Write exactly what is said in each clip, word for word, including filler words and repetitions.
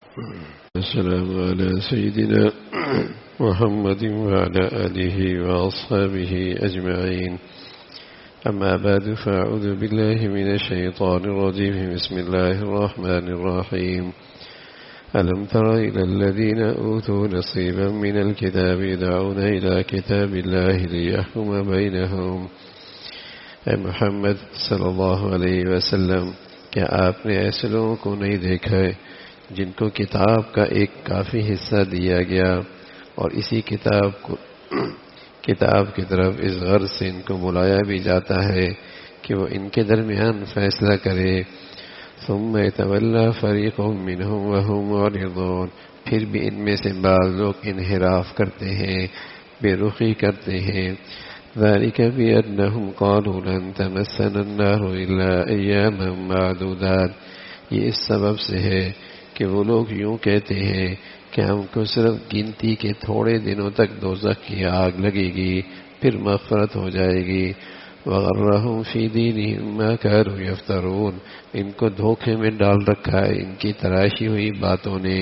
السلام على سيدنا محمد وعلى آله وأصحابه أجمعين. أما بعد فأعوذ بالله من الشيطان الرجيم. بسم الله الرحمن الرحيم. ألم تر إلى الذين أوتوا نصيبا من الكتاب يدعون إلى كتاب الله ليحكم بينهم. اے محمد صلی اللہ علیہ وسلم، کیا آپ نے ایسے لوگوں کو نہیں دیکھا ہے جن کو کتاب کا ایک کافی حصہ دیا گیا اور اسی کتاب کو کتاب کی طرف اس غرض سے ان کو بلایا بھی جاتا ہے کہ وہ ان کے درمیان فیصلہ کرے. ثم يتولى فريق منهم وهم معرضون، پھر بھی ان میں سے بعض لوگ انحراف کرتے ہیں، بے رخی کرتے ہیں. ذلك بأنهم قالوا لن تمسنا النار إلا أياما معدودات، یہ اس سبب سے ہے کہ وہ لوگ یوں کہتے ہیں کہ ہم کو صرف گنتی کے تھوڑے دنوں تک دوزخ کی آگ لگے گی، پھر مغفرت ہو جائے گی. وغرهم في دينهم ما كانوا يفترون، ان کو دھوکے میں ڈال رکھا ہے ان کی تراشی ہوئی باتوں نے.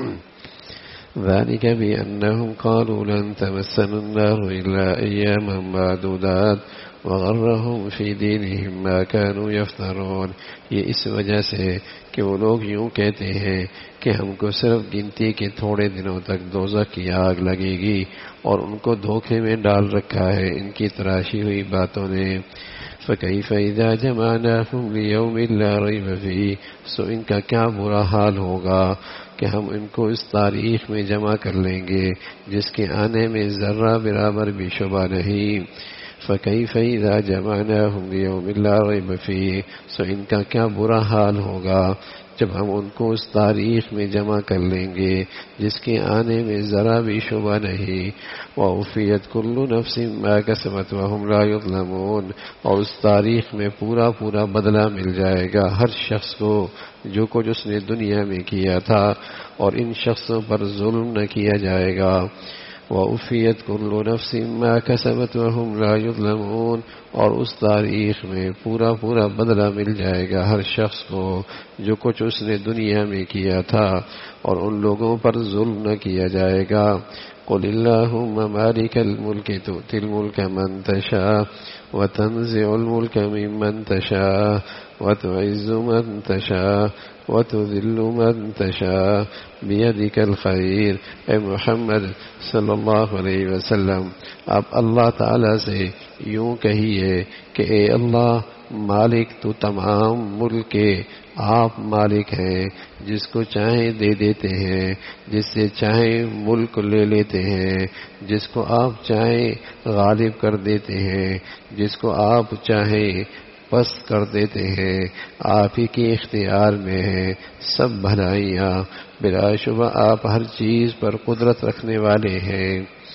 ذلك بأنهم قالوا لن تمسنا النار إلا أياما معدودات وغرهم في دينهم ما كانوا يفترون، یہ اس وجہ سے کہ وہ لوگ یوں کہتے ہیں کہ ہم کو صرف گنتی کے تھوڑے دنوں تک دوزخ کی آگ لگے گی اور ان کو دھوکے میں ڈال رکھا ہے ان کی تراشی ہوئی باتوں نے. فَكَيْفَ إِذَا جَمَعْنَاهُمْ لِيَوْمٍ لَا رَيْبَ فِيهِ، سو ان کا کیا برا حال ہوگا کہ ہم ان کو اس تاریخ میں جمع کر لیں گے جس کے آنے میں ذرہ برابر بھی شبہ نہیں. فَكَيْفَ إِذَا جَمَعْنَاهُمْ لِيَوْمٍ لَا رَيْبَ فِيهِ، سو ان کا کیا برا حال ہوگا جب ہم ان کو اس تاریخ میں جمع کر لیں گے جس کے آنے میں ذرا بھی شبہ نہیں. وَأُوفِيَتْ كُلُّ نَفْسٍ مَا كَسَبَتْ وَهُمْ لَا يُظْلَمُونَ، اور اس تاریخ میں پورا پورا بدلہ مل جائے گا ہر شخص کو جو کچھ اس نے دنیا میں کیا تھا، اور ان شخصوں پر ظلم نہ کیا جائے گا. وَأُوفِيَتْ كُلُّ نَفْسٍ مَا كَسَبَتْ وَهُمْ لَا يُظْلَمُونَ، اور اس تاریخ میں پورا پورا بدلہ مل جائے گا ہر شخص کو جو کچھ اس نے دنیا میں کیا تھا، اور ان لوگوں پر ظلم نہ کیا جائے گا. قُلِ اللَّهُمَّ مَالِكَ الْمُلْكِ تُؤْتِي الْمُلْكَ مَنْ تَشَاءُ وَتَنزِعُ الْمُلْكَ مِمَّنْ تَشَاءُ وَتُعِزُّ مَنْ تَشَاءُ وَتُذِلُّ مَنْ تَشَاءُ بِيَدِكَ الْخَيْرُ. اے محمد صلی اللہ علیہ وسلم، آپ اللہ تعالیٰ سے یوں کہیے کہ اے اللہ مالک، تو تمام ملک کے آپ مالک ہیں، جس کو چاہیں دے دیتے ہیں، جس سے چاہیں ملک لے لیتے ہیں، جس کو آپ چاہیں غالب کر دیتے ہیں، جس کو آپ چاہیں پست کر دیتے ہیں. آپ ہی کے اختیار میں ہے سب بھلائیاں، بلا شبہ آپ ہر چیز پر قدرت رکھنے والے ہیں.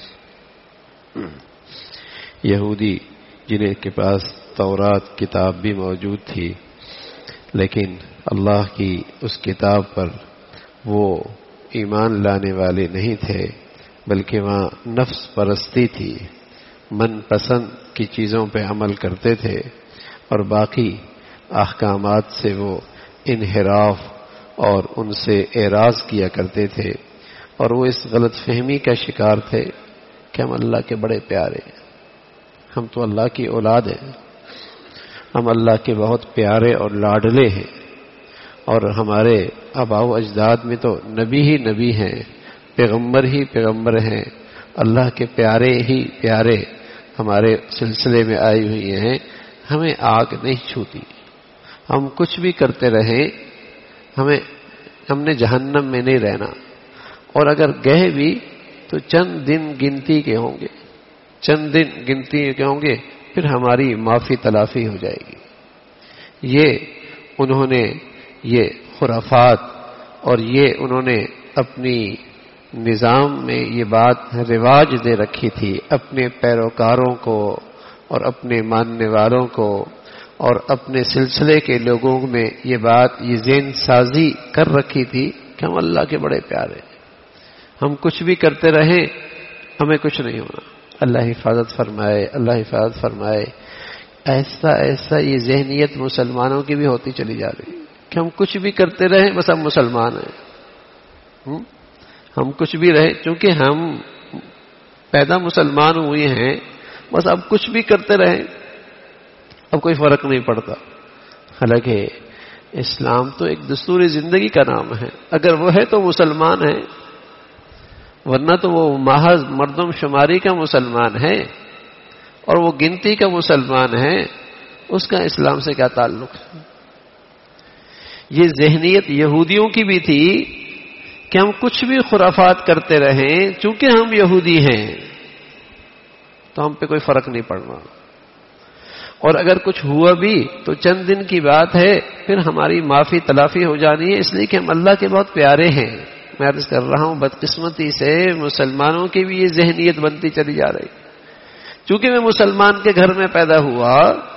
یہودی جنہیں کے پاس تورات کتاب بھی موجود تھی، لیکن اللہ کی اس کتاب پر وہ ایمان لانے والے نہیں تھے، بلکہ وہاں نفس پرستی تھی، من پسند کی چیزوں پہ عمل کرتے تھے، اور باقی احکامات سے وہ انحراف اور ان سے اعراض کیا کرتے تھے. اور وہ اس غلط فہمی کا شکار تھے کہ ہم اللہ کے بڑے پیارے ہیں، ہم تو اللہ کی اولاد ہیں، ہم اللہ کے بہت پیارے اور لاڈلے ہیں، اور ہمارے آباء و اجداد میں تو نبی ہی نبی ہیں، پیغمبر ہی پیغمبر ہیں، اللہ کے پیارے ہی پیارے ہمارے سلسلے میں آئی ہوئی ہیں، ہمیں آگ نہیں چھوتی. ہم کچھ بھی کرتے رہیں، ہمیں ہم نے جہنم میں نہیں رہنا، اور اگر گئے بھی تو چند دن گنتی کے ہوں گے، چند دن گنتی کے ہوں گے، پھر ہماری معافی تلافی ہو جائے گی. یہ انہوں نے یہ خرافات اور یہ انہوں نے اپنی نظام میں یہ بات رواج دے رکھی تھی اپنے پیروکاروں کو اور اپنے ماننے والوں کو، اور اپنے سلسلے کے لوگوں میں یہ بات یہ ذہن سازی کر رکھی تھی کہ ہم اللہ کے بڑے پیارے ہیں، ہم کچھ بھی کرتے رہیں ہمیں کچھ نہیں ہونا. اللہ حفاظت فرمائے، اللہ حفاظت فرمائے. ایسا ایسا یہ ذہنیت مسلمانوں کی بھی ہوتی چلی جا رہی ہے کہ ہم کچھ بھی کرتے رہیں بس ہم مسلمان ہیں. ہم کچھ بھی رہے، چونکہ ہم پیدا مسلمان ہوئے ہیں، بس اب کچھ بھی کرتے رہیں اب کوئی فرق نہیں پڑتا. حالانکہ اسلام تو ایک دستور زندگی کا نام ہے. اگر وہ ہے تو مسلمان ہے، ورنہ تو وہ محض مردم شماری کا مسلمان ہے اور وہ گنتی کا مسلمان ہے. اس کا اسلام سے کیا تعلق ہے؟ یہ ذہنیت یہودیوں کی بھی تھی کہ ہم کچھ بھی خرافات کرتے رہیں، چونکہ ہم یہودی ہیں تو ہم پہ کوئی فرق نہیں پڑنا، اور اگر کچھ ہوا بھی تو چند دن کی بات ہے، پھر ہماری معافی تلافی ہو جانی ہے، اس لیے کہ ہم اللہ کے بہت پیارے ہیں. میں عرض کر رہا ہوں بدقسمتی سے مسلمانوں کی بھی یہ ذہنیت بنتی چلی جا رہی. چونکہ میں مسلمان کے گھر میں پیدا ہوا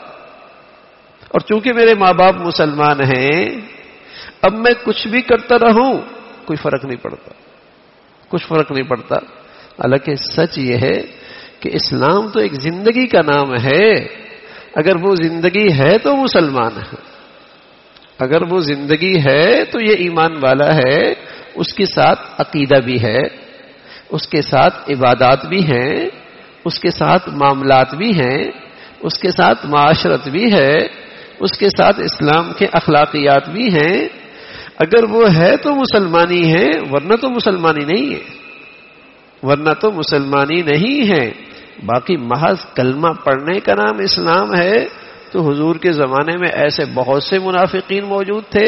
اور چونکہ میرے ماں باپ مسلمان ہیں، اب میں کچھ بھی کرتا رہوں کوئی فرق نہیں پڑتا، کچھ فرق نہیں پڑتا. حالانکہ سچ یہ ہے کہ اسلام تو ایک زندگی کا نام ہے. اگر وہ زندگی ہے تو مسلمان ہے، اگر وہ زندگی ہے تو یہ ایمان والا ہے. اس کے ساتھ عقیدہ بھی ہے، اس کے ساتھ عبادات بھی ہیں، اس کے ساتھ معاملات بھی ہیں، اس کے ساتھ معاشرت بھی ہے، اس کے ساتھ اسلام کے اخلاقیات بھی ہیں. اگر وہ ہے تو مسلمانی ہے، ورنہ تو مسلمانی نہیں ہے، ورنہ تو مسلمانی نہیں ہے. باقی محض کلمہ پڑھنے کا نام اسلام ہے تو حضور کے زمانے میں ایسے بہت سے منافقین موجود تھے،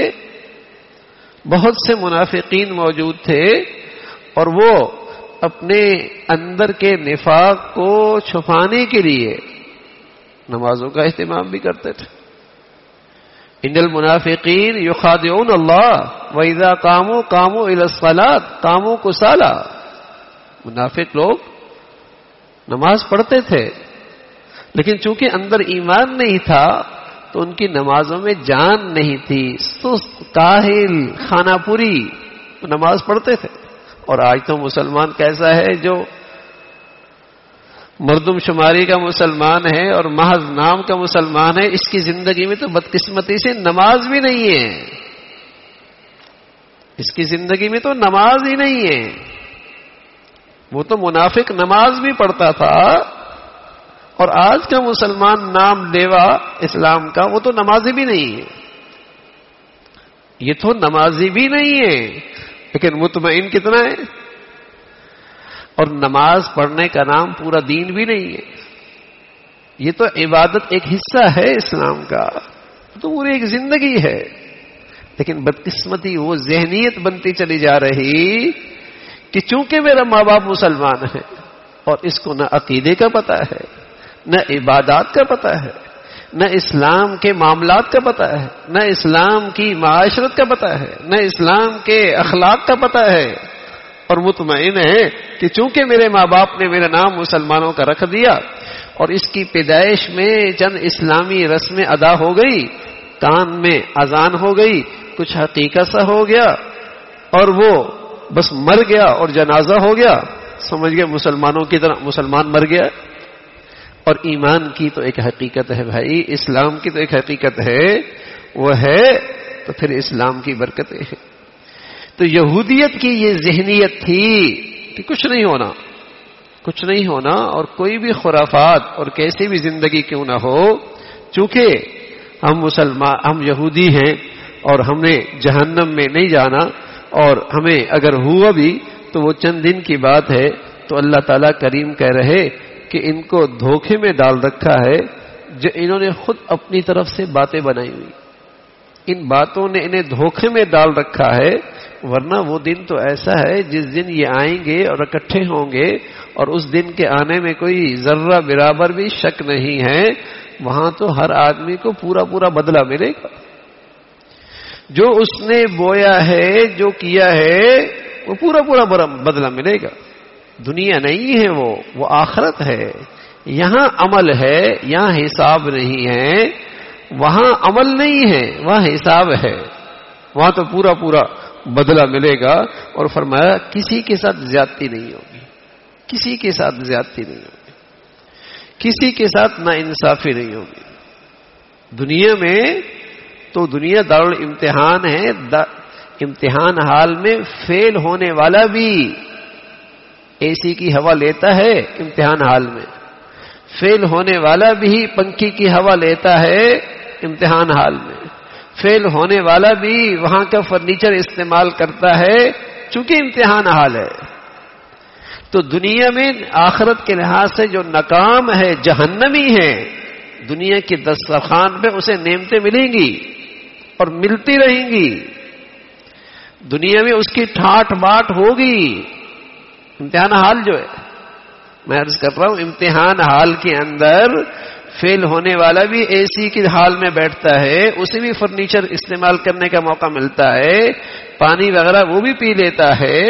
بہت سے منافقین موجود تھے، اور وہ اپنے اندر کے نفاق کو چھپانے کے لیے نمازوں کا اہتمام بھی کرتے تھے. ان المنافقین یخادعون اللہ واذا قاموا قاموا الی الصلاۃ قاموا کسالى. منافق لوگ نماز پڑھتے تھے، لیکن چونکہ اندر ایمان نہیں تھا تو ان کی نمازوں میں جان نہیں تھی. سست، کاہل، خانہ پوری نماز پڑھتے تھے. اور آج تو مسلمان کیسا ہے جو مردم شماری کا مسلمان ہے اور محض نام کا مسلمان ہے، اس کی زندگی میں تو بدقسمتی سے نماز بھی نہیں ہے، اس کی زندگی میں تو نماز ہی نہیں ہے. وہ تو منافق نماز بھی پڑھتا تھا، اور آج کا مسلمان نام لیوا اسلام کا وہ تو نمازی بھی نہیں ہے. یہ تو نمازی بھی نہیں ہے، لیکن مطمئن کتنا ہے. اور نماز پڑھنے کا نام پورا دین بھی نہیں ہے. یہ تو عبادت ایک حصہ ہے اسلام کا، تو پوری ایک زندگی ہے. لیکن بدقسمتی وہ ذہنیت بنتی چلی جا رہی کہ چونکہ میرا ماں باپ مسلمان ہے اور اس کو نہ عقیدے کا پتہ ہے، نہ عبادات کا پتہ ہے، نہ اسلام کے معاملات کا پتہ ہے، نہ اسلام کی معاشرت کا پتہ ہے، نہ اسلام کے اخلاق کا پتہ ہے، اور مطمئن ہے کہ چونکہ میرے ماں باپ نے میرا نام مسلمانوں کا رکھ دیا اور اس کی پیدائش میں چند اسلامی رسمیں ادا ہو گئی، کان میں اذان ہو گئی، کچھ حقیقت سا ہو گیا، اور وہ بس مر گیا اور جنازہ ہو گیا، سمجھ گئے مسلمانوں کی طرح مسلمان مر گیا. اور ایمان کی تو ایک حقیقت ہے بھائی، اسلام کی تو ایک حقیقت ہے، وہ ہے تو پھر اسلام کی برکتیں ہیں. تو یہودیت کی یہ ذہنیت تھی کہ کچھ نہیں ہونا، کچھ نہیں ہونا، اور کوئی بھی خرافات اور کیسی بھی زندگی کیوں نہ ہو، چونکہ ہم مسلمان ہم یہودی ہیں اور ہم نے جہنم میں نہیں جانا، اور ہمیں اگر ہوا بھی تو وہ چند دن کی بات ہے. تو اللہ تعالیٰ کریم کہہ رہے کہ ان کو دھوکے میں ڈال رکھا ہے، جو انہوں نے خود اپنی طرف سے باتیں بنائی ہوئی، ان باتوں نے انہیں دھوکے میں ڈال رکھا ہے. ورنہ وہ دن تو ایسا ہے جس دن یہ آئیں گے اور اکٹھے ہوں گے، اور اس دن کے آنے میں کوئی ذرہ برابر بھی شک نہیں ہے، وہاں تو ہر آدمی کو پورا پورا بدلہ ملے گا. جو اس نے بویا ہے، جو کیا ہے، وہ پورا پورا بدلہ ملے گا. دنیا نہیں ہے، وہ وہ آخرت ہے. یہاں عمل ہے، یہاں حساب نہیں ہے. وہاں عمل نہیں ہے، وہاں حساب ہے. وہاں تو پورا پورا بدلہ ملے گا. اور فرمایا کسی کے ساتھ زیادتی نہیں ہوگی، کسی کے ساتھ زیادتی نہیں ہوگی، کسی کے ساتھ نا انصافی نہیں ہوگی. دنیا میں تو دنیا دارالامتحان ہے. امتحان حال میں فیل ہونے والا بھی اے سی کی ہوا لیتا ہے امتحان حال میں، فیل ہونے والا بھی پنکھی کی ہوا لیتا ہے امتحان حال میں، فیل ہونے والا بھی وہاں کا فرنیچر استعمال کرتا ہے چونکہ امتحان حال ہے۔ تو دنیا میں آخرت کے لحاظ سے جو ناکام ہے، جہنمی ہے، دنیا کی دسترخوان پہ اسے نعمتیں ملیں گی اور ملتی رہیں گی، دنیا میں اس کی ٹھاٹ باٹ ہوگی۔ امتحان حال جو ہے، میں عرض کر رہا ہوں امتحان حال کے اندر فیل ہونے والا بھی اے سی کے حال میں بیٹھتا ہے، اسے بھی فرنیچر استعمال کرنے کا موقع ملتا ہے، پانی وغیرہ وہ بھی پی لیتا ہے،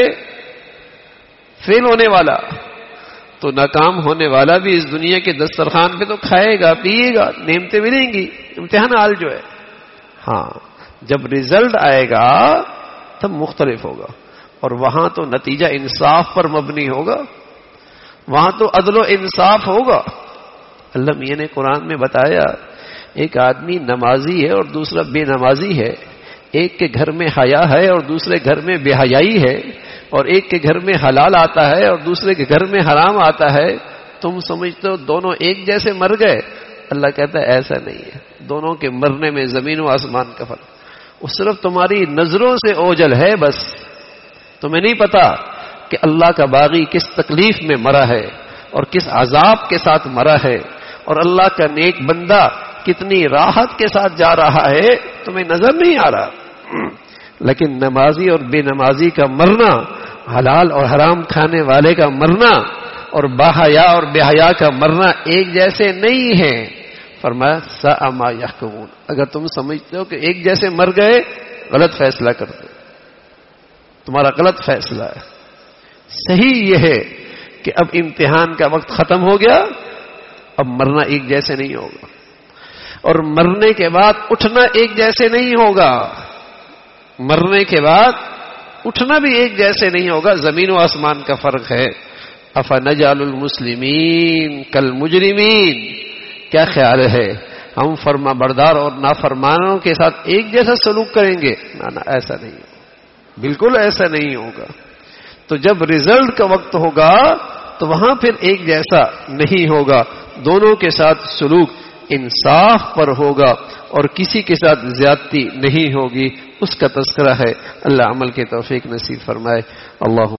فیل ہونے والا۔ تو ناکام ہونے والا بھی اس دنیا کے دسترخوان پہ تو کھائے گا پیے گا، نعمتیں ملیں گی، امتحان حال جو ہے۔ ہاں جب رزلٹ آئے گا تب مختلف ہوگا، اور وہاں تو نتیجہ انصاف پر مبنی ہوگا، وہاں تو عدل و انصاف ہوگا۔ اللہ میاں نے قرآن میں بتایا ایک آدمی نمازی ہے اور دوسرا بے نمازی ہے، ایک کے گھر میں حیا ہے اور دوسرے گھر میں بے حیائی ہے، اور ایک کے گھر میں حلال آتا ہے اور دوسرے کے گھر میں حرام آتا ہے، تم سمجھتے ہو دونوں ایک جیسے مر گئے؟ اللہ کہتا ہے ایسا نہیں ہے، دونوں کے مرنے میں زمین و آسمان کا فرق، وہ صرف تمہاری نظروں سے اوجل ہے، بس تمہیں نہیں پتا کہ اللہ کا باغی کس تکلیف میں مرا ہے اور کس عذاب کے ساتھ مرا ہے، اور اللہ کا نیک بندہ کتنی راحت کے ساتھ جا رہا ہے، تمہیں نظر نہیں آ رہا۔ لیکن نمازی اور بے نمازی کا مرنا، حلال اور حرام کھانے والے کا مرنا اور باحیا اور بے حیا کا مرنا ایک جیسے نہیں ہے۔ فرمایا ساء ما یحکمون، اگر تم سمجھتے ہو کہ ایک جیسے مر گئے، غلط فیصلہ کرتے، تمہارا غلط فیصلہ ہے۔ صحیح یہ ہے کہ اب امتحان کا وقت ختم ہو گیا، اب مرنا ایک جیسے نہیں ہوگا، اور مرنے کے بعد اٹھنا ایک جیسے نہیں ہوگا، مرنے کے بعد اٹھنا بھی ایک جیسے نہیں ہوگا، زمین و آسمان کا فرق ہے۔ افنجعل المسلمین کالمجرمین، کیا خیال ہے ہم فرما بردار اور نافرمانوں کے ساتھ ایک جیسا سلوک کریں گے؟ نہ نہ ایسا نہیں ہوگا، بالکل ایسا نہیں ہوگا۔ تو جب رزلٹ کا وقت ہوگا تو وہاں پھر ایک جیسا نہیں ہوگا، دونوں کے ساتھ سلوک انصاف پر ہوگا اور کسی کے ساتھ زیادتی نہیں ہوگی، اس کا تذکرہ ہے۔ اللہ عمل کے توفیق نصیب فرمائے۔ اللہ